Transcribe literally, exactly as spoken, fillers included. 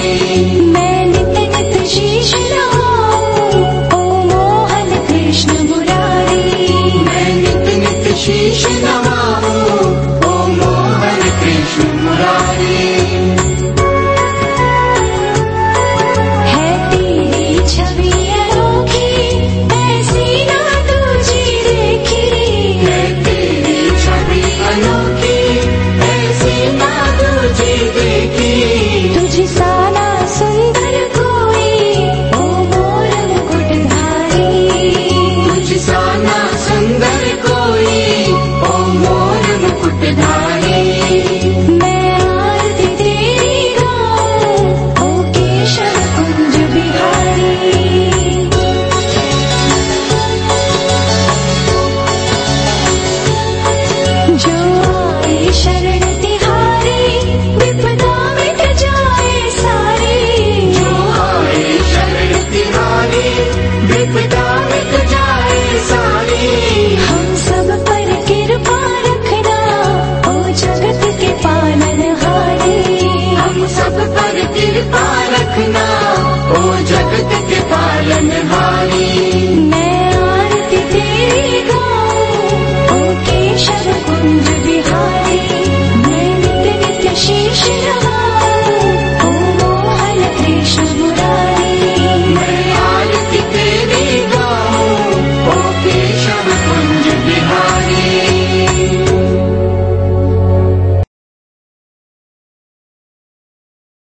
मैं नित नित शीश नवाऊं, ओ मोहन कृष्ण मुरारी। मैं नित नित शीश नवाऊं, ओ मोहन कृष्ण मुरारी। है तेरी छवि अनोखी, ऐसी ना तुझी देखी। है तेरी छवि अनोखी, ऐसी ना तुझी देखी। तुझ सा ना सुंदर कोई, ओ मोर मुकुटधारी। तुझ सा ना सुंदर कोई, ओ मोर मुकुटधारी। मैं आरती तेरी गाऊं, ओ केशव कुंज बिहारी। जो आए शरण तिहारी, विपदा मिट जाए सारी। जो आए शरण तिहारी, विपदा मिट जाए सारी। हम सब पर कृपा रखना, ओ जगत के पालनहारी। हम सब पर कृपा